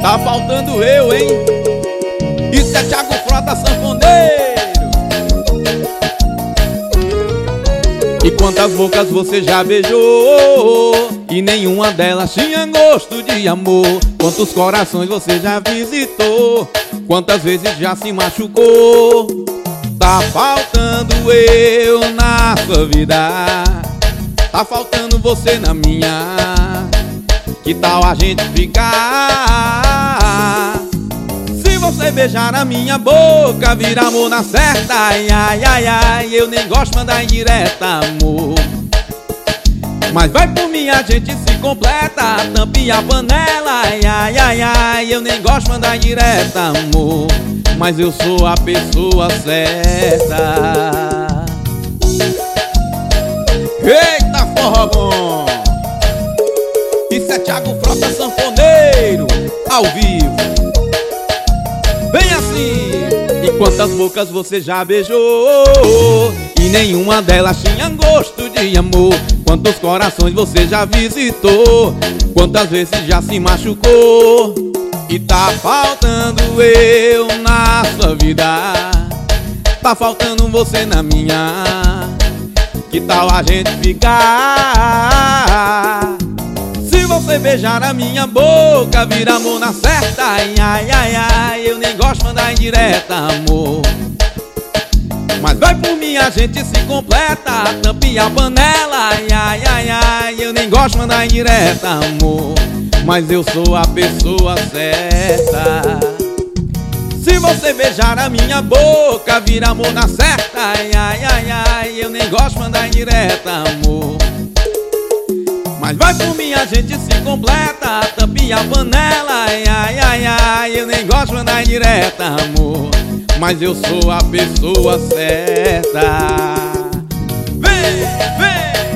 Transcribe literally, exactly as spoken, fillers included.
Tá faltando eu, hein? Isso é Thiago Frota Sanfoneiro. E quantas bocas você já beijou e nenhuma delas tinha gosto de amor? Quantos corações você já visitou? Quantas vezes já se machucou? Tá faltando eu na sua vida, tá faltando você na minha. Que tal a gente ficar? Se você beijar a minha boca, vira amor na certa. Ai, ai, ai, ai, eu nem gosto de mandar indireta, amor. Mas vai por mim, a gente se completa, tampinha a panela. Ai, ai, ai, ai, eu nem gosto de mandar indireta, amor. Mas eu sou a pessoa certa. Eita, forró bom! Isso é Thiago Frota Sanfoneiro, ao vivo. Vem assim! E quantas bocas você já beijou e nenhuma delas tinha gosto de amor? Quantos corações você já visitou? Quantas vezes já se machucou? E tá faltando eu na sua vida, tá faltando você na minha. Que tal a gente ficar? Se você beijar a minha boca, vira amor na certa. Ai, ai, ai, ai, eu nem gosto de mandar indireta, amor. Mas vai por mim, a gente se completa, tampinha a panela. Ai, ai, ai, ai, eu nem gosto de mandar indireta, amor. Mas eu sou a pessoa certa. Se você beijar a minha boca, vira amor na certa. Ai, ai, ai, ai, eu nem gosto de mandar indireta, amor. Mas vai por mim, a gente se completa, tampinha a panela. Ai, ai, ai, ai, eu nem gosto de mandar indireta, amor. Mas eu sou a pessoa certa. Vem, vem!